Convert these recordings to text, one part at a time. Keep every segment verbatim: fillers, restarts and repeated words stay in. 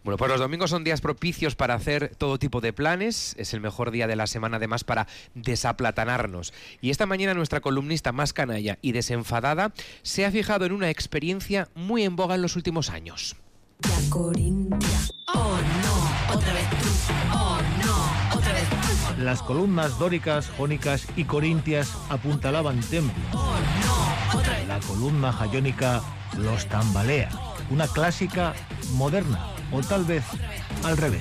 Bueno, pues los domingos son días propicios para hacer todo tipo de planes. Es el mejor día de la semana, además, para desaplatanarnos. Y esta mañana nuestra columnista más canalla y desenfadada se ha fijado en una experiencia muy en boga en los últimos años. Ya Corintia. Oh no, otra vez tú. Oh no, otra vez tú. Las columnas dóricas, jónicas y corintias apuntalaban templos. Oh no, otra vez. La columna jaiónica los tambalea. Una clásica moderna, o tal vez al revés.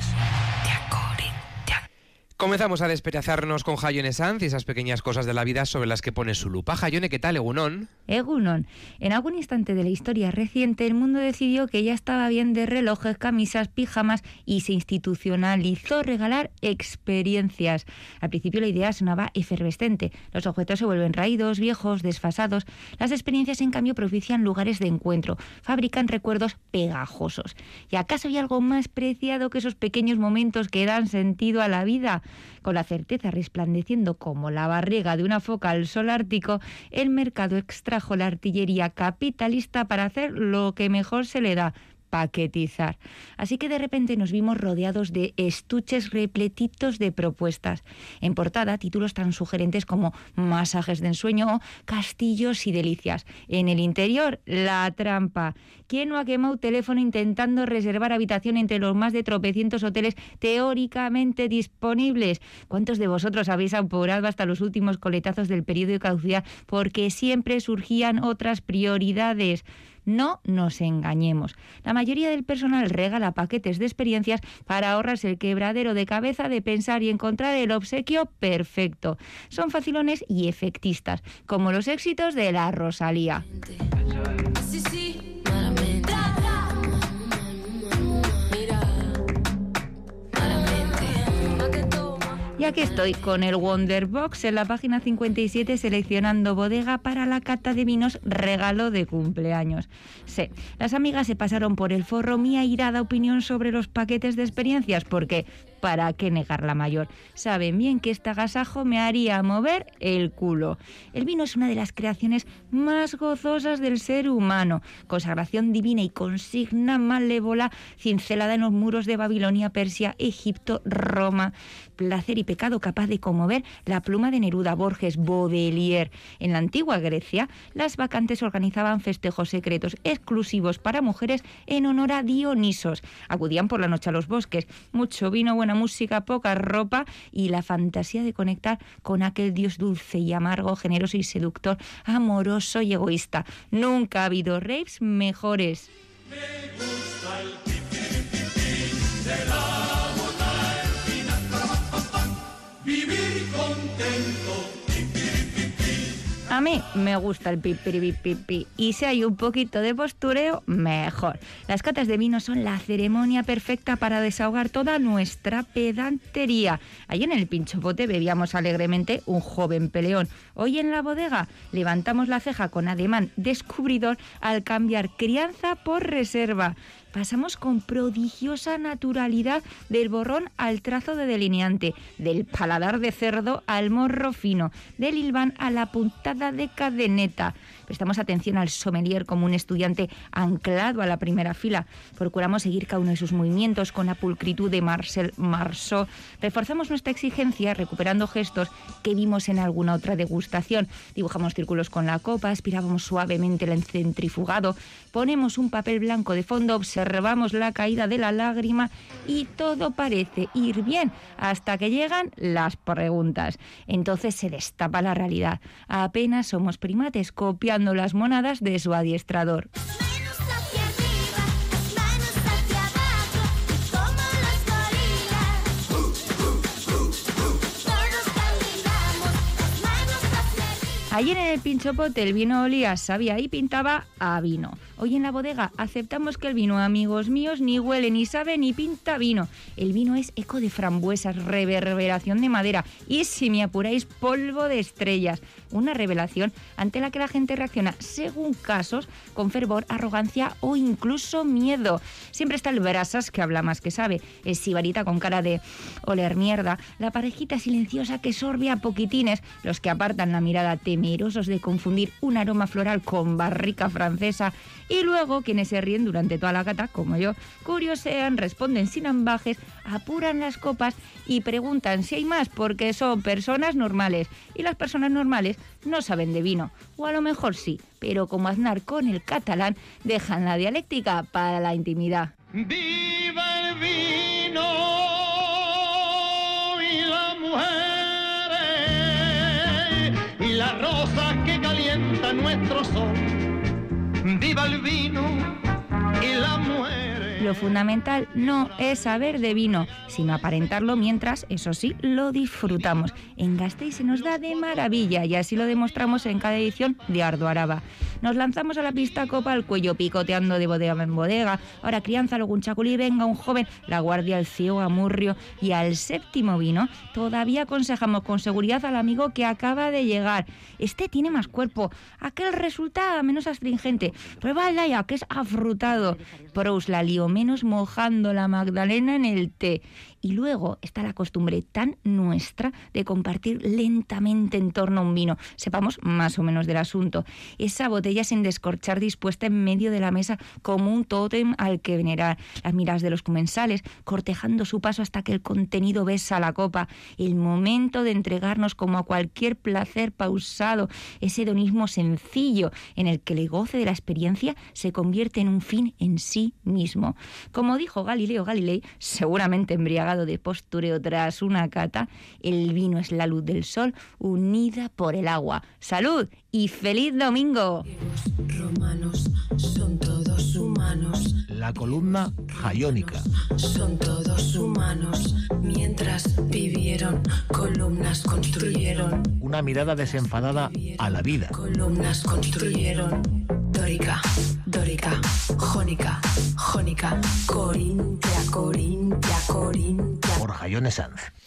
Comenzamos a despedazarnos con Jaione Sanz y esas pequeñas cosas de la vida sobre las que pone su lupa. Jaione, ¿qué tal, Egunon? Egunon. En algún instante de la historia reciente, el mundo decidió que ya estaba bien de relojes, camisas, pijamas y se institucionalizó regalar experiencias. Al principio la idea sonaba efervescente. Los objetos se vuelven raídos, viejos, desfasados. Las experiencias, en cambio, propician lugares de encuentro, fabrican recuerdos pegajosos. ¿Y acaso hay algo más preciado que esos pequeños momentos que dan sentido a la vida? Con la certeza resplandeciendo como la barriga de una foca al sol ártico, el mercado extrajo la artillería capitalista para hacer lo que mejor se le da: paquetizar. Así que de repente nos vimos rodeados de estuches repletitos de propuestas. En portada, títulos tan sugerentes como masajes de ensueño o castillos y delicias. En el interior, la trampa. ¿Quién no ha quemado teléfono intentando reservar habitación entre los más de tropecientos hoteles teóricamente disponibles? ¿Cuántos de vosotros habéis apurado hasta los últimos coletazos del periodo de caducidad porque siempre surgían otras prioridades? No nos engañemos. La mayoría del personal regala paquetes de experiencias para ahorrarse el quebradero de cabeza de pensar y encontrar el obsequio perfecto. Son facilones y efectistas, como los éxitos de la Rosalía. Sí, sí, malamente. Mira, malamente. Y aquí estoy con el Wonderbox en la página cincuenta y siete seleccionando bodega para la cata de vinos regalo de cumpleaños. Sí, las amigas se pasaron por el forro mi airada opinión sobre los paquetes de experiencias porque, ¿para qué negar la mayor? Saben bien que este agasajo me haría mover el culo. El vino es una de las creaciones más gozosas del ser humano. Consagración divina y consigna malévola cincelada en los muros de Babilonia, Persia, Egipto, Roma. Placer y pecado capaz de conmover la pluma de Neruda, Borges, Baudelaire. En la antigua Grecia, las bacantes organizaban festejos secretos exclusivos para mujeres en honor a Dionisos. Acudían por la noche a los bosques. Mucho vino, buena música, poca ropa y la fantasía de conectar con aquel dios dulce y amargo, generoso y seductor, amoroso y egoísta. Nunca ha habido raves mejores. Me gusta el pipi, pipi de la bota espinaca, vivir contento. A mí me gusta el pipiripipipi y si hay un poquito de postureo, mejor. Las catas de vino son la ceremonia perfecta para desahogar toda nuestra pedantería. Allí en el Pinchopote bebíamos alegremente un joven peleón. Hoy en la bodega levantamos la ceja con ademán descubridor al cambiar crianza por reserva. Pasamos con prodigiosa naturalidad del borrón al trazo de delineante, del paladar de cerdo al morro fino, del hilván a la puntada de cadeneta. Prestamos atención al sommelier como un estudiante anclado a la primera fila. Procuramos seguir cada uno de sus movimientos con la pulcritud de Marcel Marceau. Reforzamos nuestra exigencia recuperando gestos que vimos en alguna otra degustación. Dibujamos círculos con la copa, aspirábamos suavemente el centrifugado, ponemos un papel blanco de fondo, observamos la caída de la lágrima y todo parece ir bien hasta que llegan las preguntas. Entonces se destapa la realidad. Apenas somos primates copiando las monadas de su adiestrador. Manos hacia arriba, las manos hacia abajo, como los gorilas. Uh, uh, uh, uh. Todos caminamos, las manos hacia arriba. Ayer en el Pinchopote el vino olía, sabía y pintaba a vino. Hoy en la bodega aceptamos que el vino, amigos míos, ni huele, ni sabe, ni pinta vino. El vino es eco de frambuesas, reverberación de madera y, si me apuráis, polvo de estrellas. Una revelación ante la que la gente reacciona, según casos, con fervor, arrogancia o incluso miedo. Siempre está el brasas que habla más que sabe, el sibarita con cara de oler mierda, la parejita silenciosa que sorbe a poquitines, los que apartan la mirada temerosa temerosos de confundir un aroma floral con barrica francesa, y luego quienes se ríen durante toda la cata, como yo, curiosean, responden sin ambajes, apuran las copas y preguntan si hay más porque son personas normales, y las personas normales no saben de vino, o a lo mejor sí, pero como Aznar con el catalán, dejan la dialéctica para la intimidad. ¡Viva el vino y las mujeres y la rosa que calienta nuestro sol! ¡Viva el vino y las mujeres! Lo fundamental no es saber de vino, sino aparentarlo mientras, eso sí, lo disfrutamos. En Gasteiz se nos da de maravilla y así lo demostramos en cada edición de Ardo Araba. Nos lanzamos a la pista copa al cuello picoteando de bodega en bodega. Ahora crianza, luego un chaculí, venga un joven, la guardia al ciego amurrio, y al séptimo vino todavía aconsejamos con seguridad al amigo que acaba de llegar. Este tiene más cuerpo, aquel resulta menos astringente. Pruébala ya, que es afrutado. Prous la lío menos mojando la magdalena en el té. Y luego está la costumbre tan nuestra de compartir lentamente en torno a un vino. Sepamos más o menos del asunto. Esa botella sin descorchar dispuesta en medio de la mesa como un tótem al que venerar. Las miradas de los comensales cortejando su paso hasta que el contenido besa la copa. El momento de entregarnos como a cualquier placer pausado. Ese hedonismo sencillo en el que el goce de la experiencia se convierte en un fin en sí mismo. Como dijo Galileo Galilei, seguramente embriagado de postureo tras una cata, el vino es la luz del sol unida por el agua. ¡Salud y feliz domingo! Los romanos son todos humanos. La columna jaiónica. Son todos humanos. Mientras vivieron, columnas construyeron. Una mirada desenfadada a la vida. Columnas construyeron. Dórica, dórica, jónica, jónica, corintia, corintia, corintia. Por Jaione Sanz.